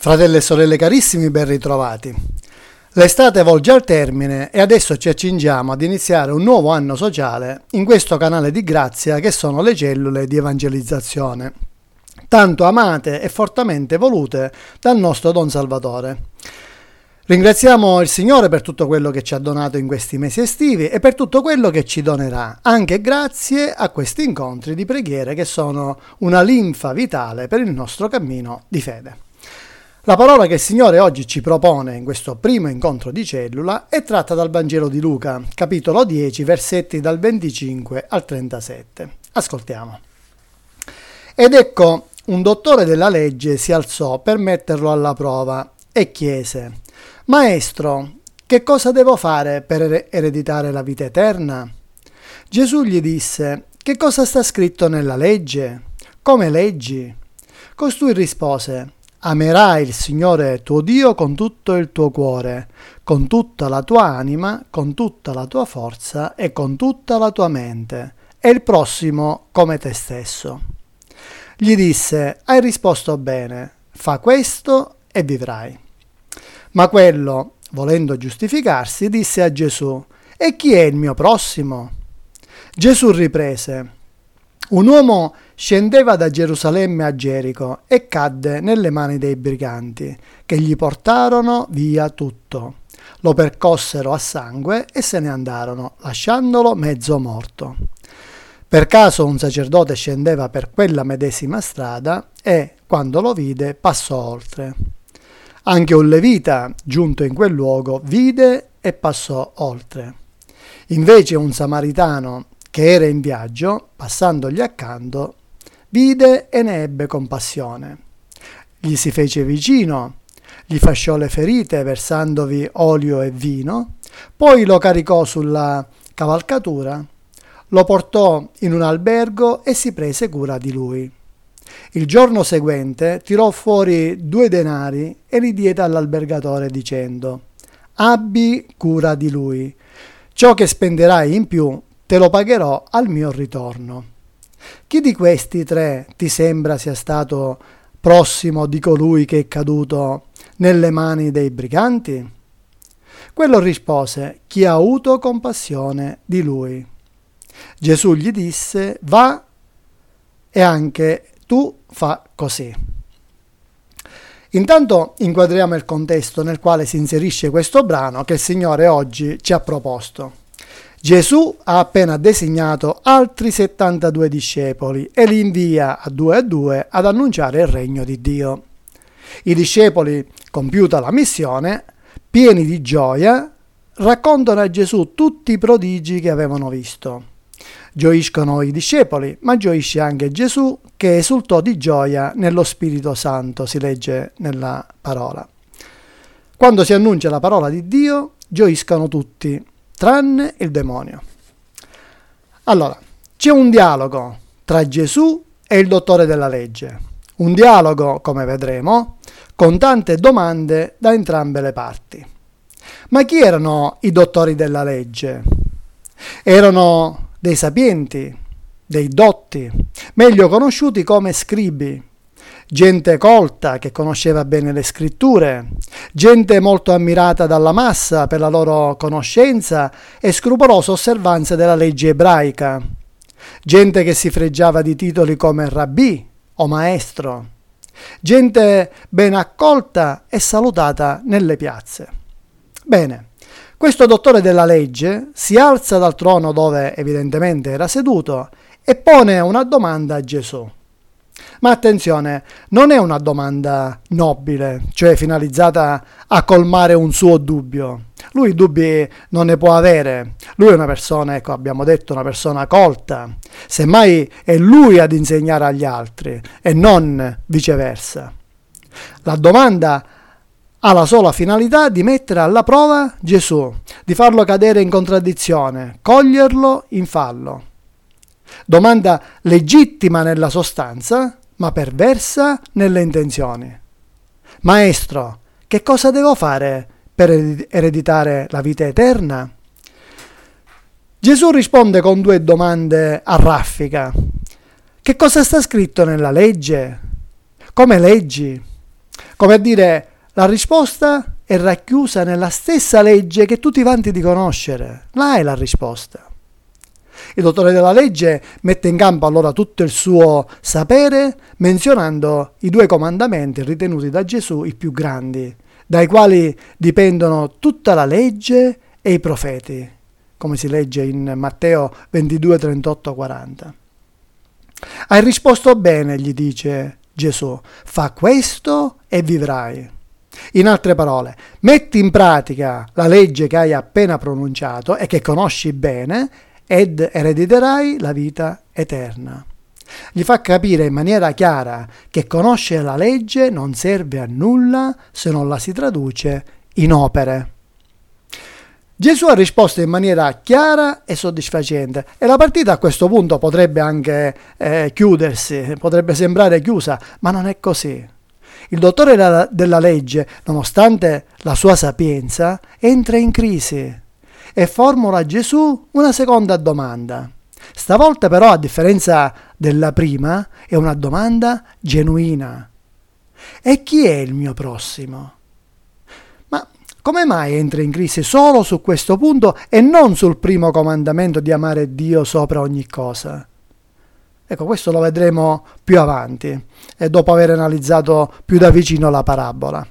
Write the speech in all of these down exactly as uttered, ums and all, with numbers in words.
Fratelli e sorelle carissimi, ben ritrovati. L'estate volge al termine e adesso ci accingiamo ad iniziare un nuovo anno sociale in questo canale di grazia che sono le cellule di evangelizzazione, tanto amate e fortemente volute dal nostro Don Salvatore. Ringraziamo il Signore per tutto quello che ci ha donato in questi mesi estivi e per tutto quello che ci donerà, anche grazie a questi incontri di preghiere che sono una linfa vitale per il nostro cammino di fede. La parola che il Signore oggi ci propone in questo primo incontro di cellula è tratta dal Vangelo di Luca, capitolo dieci, versetti dal venticinque al trentasette. Ascoltiamo. Ed ecco, un dottore della legge si alzò per metterlo alla prova e chiese: Maestro, che cosa devo fare per ereditare la vita eterna? Gesù gli disse: Che cosa sta scritto nella legge? Come leggi? Costui rispose: Amerai il Signore tuo Dio con tutto il tuo cuore, con tutta la tua anima, con tutta la tua forza e con tutta la tua mente, e il prossimo come te stesso. Gli disse: Hai risposto bene, fa questo e vivrai. Ma quello, volendo giustificarsi, disse a Gesù: E chi è il mio prossimo? Gesù riprese: Un uomo scendeva da Gerusalemme a Gerico e cadde nelle mani dei briganti, che gli portarono via tutto. Lo percossero a sangue e se ne andarono, lasciandolo mezzo morto. Per caso un sacerdote scendeva per quella medesima strada e, quando lo vide, passò oltre. Anche un levita, giunto in quel luogo, vide e passò oltre. Invece un samaritano, che era in viaggio, passandogli accanto, vide e ne ebbe compassione. Gli si fece vicino, gli fasciò le ferite versandovi olio e vino, poi lo caricò sulla cavalcatura, lo portò in un albergo e si prese cura di lui. Il giorno seguente tirò fuori due denari e li diede all'albergatore dicendo: Abbi cura di lui, ciò che spenderai in più te lo pagherò al mio ritorno. Chi di questi tre ti sembra sia stato prossimo di colui che è caduto nelle mani dei briganti? Quello rispose: Chi ha avuto compassione di lui. Gesù gli disse: Va e anche tu fa così. Intanto inquadriamo il contesto nel quale si inserisce questo brano che il Signore oggi ci ha proposto. Gesù ha appena designato altri settantadue discepoli e li invia a due a due ad annunciare il regno di Dio. I discepoli, compiuta la missione, pieni di gioia, raccontano a Gesù tutti i prodigi che avevano visto. Gioiscono i discepoli, ma gioisce anche Gesù, che esultò di gioia nello Spirito Santo, si legge nella parola. Quando si annuncia la parola di Dio, gioiscono tutti, tranne il demonio. Allora, c'è un dialogo tra Gesù e il dottore della legge. Un dialogo, come vedremo, con tante domande da entrambe le parti. Ma chi erano i dottori della legge? Erano dei sapienti, dei dotti, meglio conosciuti come scribi, gente colta che conosceva bene le scritture, gente molto ammirata dalla massa per la loro conoscenza e scrupolosa osservanza della legge ebraica, gente che si fregiava di titoli come rabbì o maestro, gente ben accolta e salutata nelle piazze. Bene, questo dottore della legge si alza dal trono dove evidentemente era seduto e pone una domanda a Gesù. Ma attenzione, non è una domanda nobile, cioè finalizzata a colmare un suo dubbio. Lui dubbi non ne può avere. Lui è una persona, ecco, abbiamo detto, una persona colta. Semmai è lui ad insegnare agli altri e non viceversa. La domanda ha la sola finalità di mettere alla prova Gesù, di farlo cadere in contraddizione, coglierlo in fallo. Domanda legittima nella sostanza, ma perversa nelle intenzioni. Maestro, che cosa devo fare per ereditare la vita eterna? Gesù risponde con due domande a raffica. Che cosa sta scritto nella legge? Come leggi? Come a dire, la risposta è racchiusa nella stessa legge che tu ti vanti di conoscere. Là è la risposta. Il dottore della legge mette in campo allora tutto il suo sapere menzionando i due comandamenti ritenuti da Gesù i più grandi, dai quali dipendono tutta la legge e i profeti, come si legge in Matteo ventidue, trentotto, quaranta. Hai risposto bene, gli dice Gesù, fa questo e vivrai. In altre parole, metti in pratica la legge che hai appena pronunciato e che conosci bene ed erediterai la vita eterna. Gli fa capire in maniera chiara che conoscere la legge non serve a nulla se non la si traduce in opere. Gesù ha risposto in maniera chiara e soddisfacente e la partita a questo punto potrebbe anche eh, chiudersi, potrebbe sembrare chiusa, ma non è così. Il dottore della, della legge, nonostante la sua sapienza, entra in crisi e formula a Gesù una seconda domanda. Stavolta però, a differenza della prima, è una domanda genuina. E chi è il mio prossimo? Ma come mai entra in crisi solo su questo punto e non sul primo comandamento di amare Dio sopra ogni cosa? Ecco, questo lo vedremo più avanti e dopo aver analizzato più da vicino la parabola.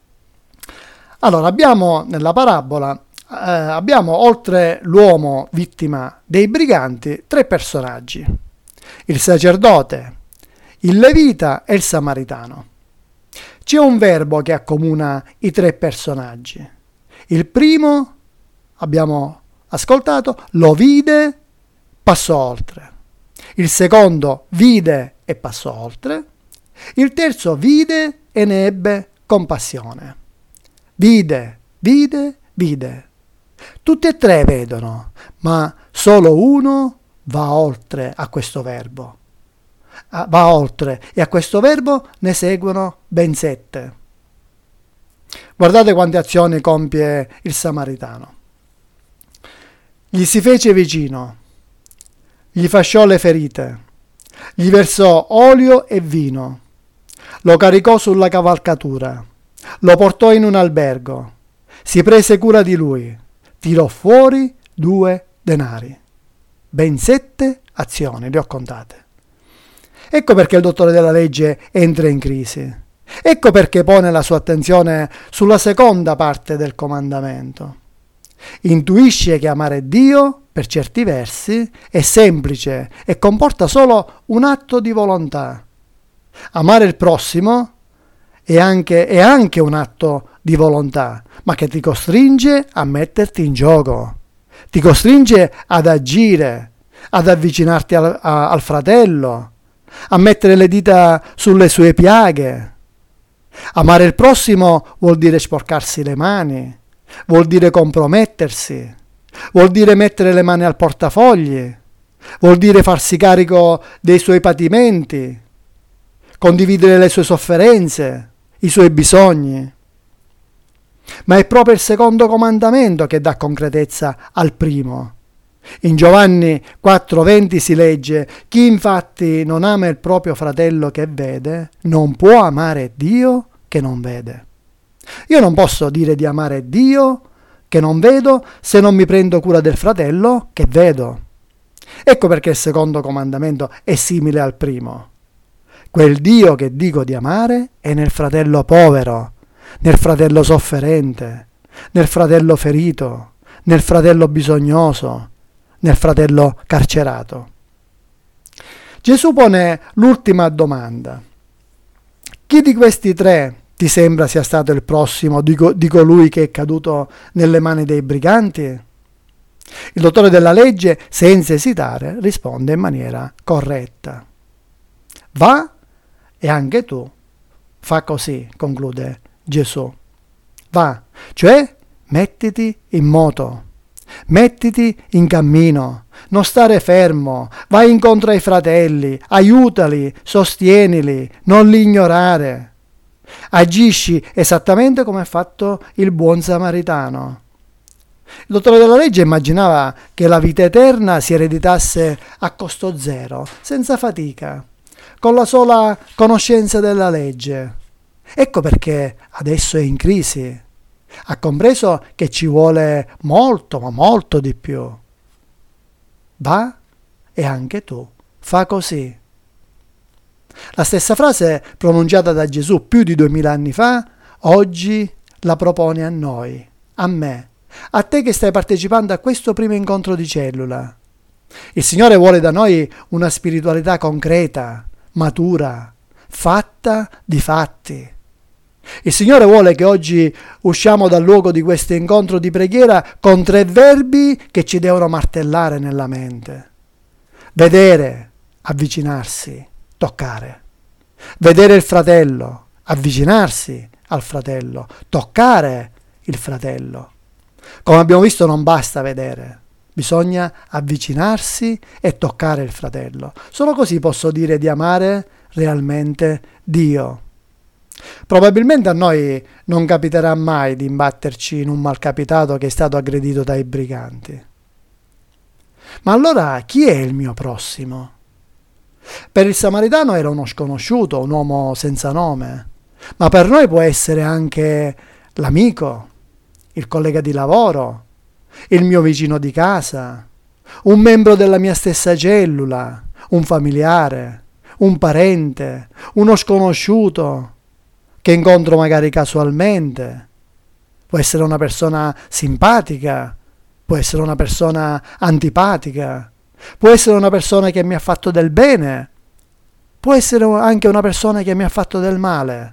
Allora, abbiamo nella parabola Eh, abbiamo, oltre l'uomo vittima dei briganti, tre personaggi: il sacerdote, il levita e il samaritano. C'è un verbo che accomuna i tre personaggi. Il primo, abbiamo ascoltato, lo vide, passò oltre. Il secondo vide e passò oltre. Il terzo vide e ne ebbe compassione. Vide, vide, vide. Tutti e tre vedono, ma solo uno va oltre a questo verbo. Va oltre e a questo verbo ne seguono ben sette. Guardate quante azioni compie il samaritano. Gli si fece vicino, gli fasciò le ferite, gli versò olio e vino, lo caricò sulla cavalcatura, lo portò in un albergo, si prese cura di lui, tirò fuori due denari. Ben sette azioni, le ho contate. Ecco perché il dottore della legge entra in crisi. Ecco perché pone la sua attenzione sulla seconda parte del comandamento. Intuisce che amare Dio, per certi versi, è semplice e comporta solo un atto di volontà. Amare il prossimo è anche, è anche un atto di volontà, ma che ti costringe a metterti in gioco, ti costringe ad agire, ad avvicinarti al, a, al fratello, a mettere le dita sulle sue piaghe. Amare il prossimo vuol dire sporcarsi le mani, vuol dire compromettersi, vuol dire mettere le mani al portafogli, vuol dire farsi carico dei suoi patimenti, condividere le sue sofferenze, i suoi bisogni. Ma è proprio il secondo comandamento che dà concretezza al primo. In Giovanni quattro venti si legge: chi infatti non ama il proprio fratello che vede, non può amare Dio che non vede. Io non posso dire di amare Dio che non vedo se non mi prendo cura del fratello che vedo. Ecco perché il secondo comandamento è simile al primo. Quel Dio che dico di amare è nel fratello povero, nel fratello sofferente, nel fratello ferito, nel fratello bisognoso, nel fratello carcerato. Gesù pone l'ultima domanda. Chi di questi tre ti sembra sia stato il prossimo di, co- di colui che è caduto nelle mani dei briganti? Il dottore della legge, senza esitare, risponde in maniera corretta. Va e anche tu fa così, conclude Gesù. Va, cioè mettiti in moto, mettiti in cammino, non stare fermo, vai incontro ai fratelli, aiutali, sostienili, non li ignorare. Agisci esattamente come ha fatto il buon samaritano. Il dottore della legge immaginava che la vita eterna si ereditasse a costo zero, senza fatica, con la sola conoscenza della legge. Ecco perché adesso è in crisi. Ha compreso che ci vuole molto, ma molto di più. Va e anche tu fa così. La stessa frase pronunciata da Gesù più di duemila anni fa, oggi la propone a noi, a me, a te che stai partecipando a questo primo incontro di cellula. Il Signore vuole da noi una spiritualità concreta, matura, fatta di fatti. Il Signore vuole che oggi usciamo dal luogo di questo incontro di preghiera con tre verbi che ci devono martellare nella mente. Vedere, avvicinarsi, toccare. Vedere il fratello, avvicinarsi al fratello, toccare il fratello. Come abbiamo visto non basta vedere, bisogna avvicinarsi e toccare il fratello. Solo così posso dire di amare realmente Dio. Probabilmente a noi non capiterà mai di imbatterci in un malcapitato che è stato aggredito dai briganti. Ma allora chi è il mio prossimo? Per il samaritano era uno sconosciuto, un uomo senza nome, ma per noi può essere anche l'amico, il collega di lavoro, il mio vicino di casa, un membro della mia stessa cellula, un familiare, un parente, uno sconosciuto che incontro magari casualmente. Può essere una persona simpatica, può essere una persona antipatica, può essere una persona che mi ha fatto del bene, può essere anche una persona che mi ha fatto del male.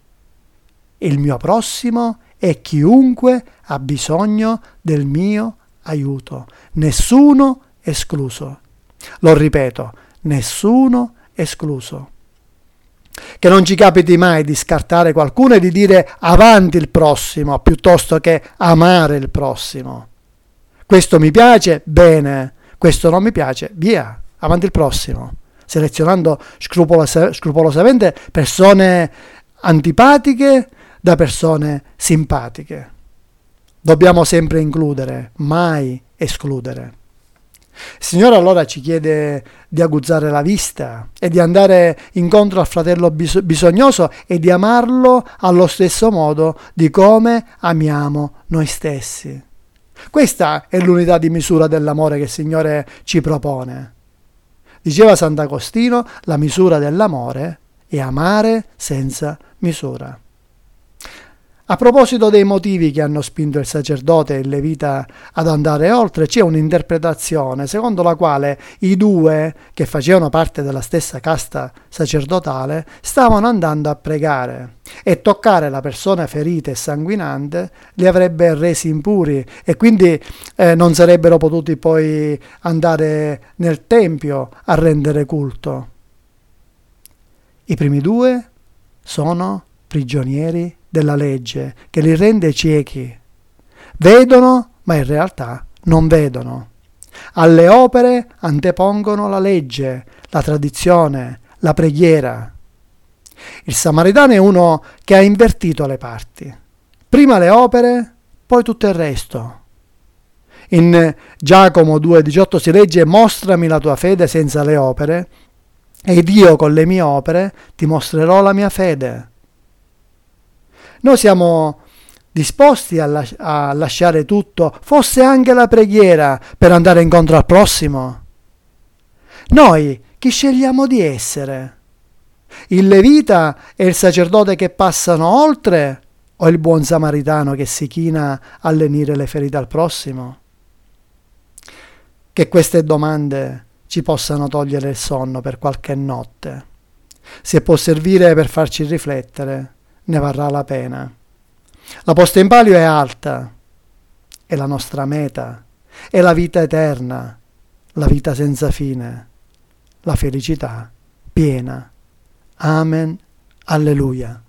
Il mio prossimo è chiunque ha bisogno del mio aiuto, nessuno escluso. Lo ripeto, nessuno escluso. Che non ci capiti mai di scartare qualcuno e di dire avanti il prossimo, piuttosto che amare il prossimo. Questo mi piace, bene, questo non mi piace, via, avanti il prossimo, selezionando scrupolos- scrupolosamente persone antipatiche da persone simpatiche. Dobbiamo sempre includere, mai escludere. Il Signore allora ci chiede di aguzzare la vista e di andare incontro al fratello bis- bisognoso e di amarlo allo stesso modo di come amiamo noi stessi. Questa è l'unità di misura dell'amore che il Signore ci propone. Diceva Sant'Agostino, la misura dell'amore è amare senza misura. A proposito dei motivi che hanno spinto il sacerdote e il levita ad andare oltre, c'è un'interpretazione secondo la quale i due, che facevano parte della stessa casta sacerdotale, stavano andando a pregare e toccare la persona ferita e sanguinante li avrebbe resi impuri e quindi eh, non sarebbero potuti poi andare nel tempio a rendere culto. I primi due sono prigionieri della legge che li rende ciechi. Vedono, ma in realtà non vedono. Alle opere antepongono la legge, la tradizione, la preghiera. Il samaritano è uno che ha invertito le parti. Prima le opere, poi tutto il resto. In Giacomo due diciotto si legge: mostrami la tua fede senza le opere, ed io con le mie opere ti mostrerò la mia fede. Noi siamo disposti a, las- a lasciare tutto, fosse anche la preghiera, per andare incontro al prossimo? Noi chi scegliamo di essere? Il levita e il sacerdote che passano oltre, o il buon samaritano che si china a lenire le ferite al prossimo? Che queste domande ci possano togliere il sonno per qualche notte. Se può servire per farci riflettere, ne varrà la pena. La posta in palio è alta, è la nostra meta, è la vita eterna, la vita senza fine, la felicità piena. Amen. Alleluia.